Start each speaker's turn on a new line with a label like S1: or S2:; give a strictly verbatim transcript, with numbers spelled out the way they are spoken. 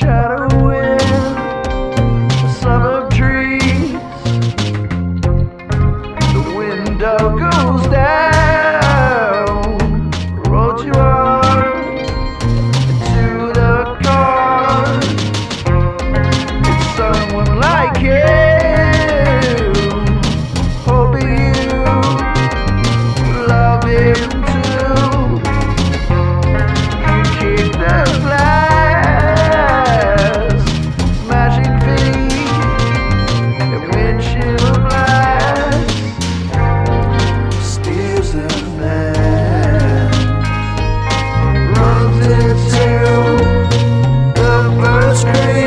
S1: shadow in the suburb trees. The window goes down, the road you are, into the car. It's someone like you, hoping you love him too. You kick the glass, smashing feet and windshield glass. Steers a man, runs into the first screen.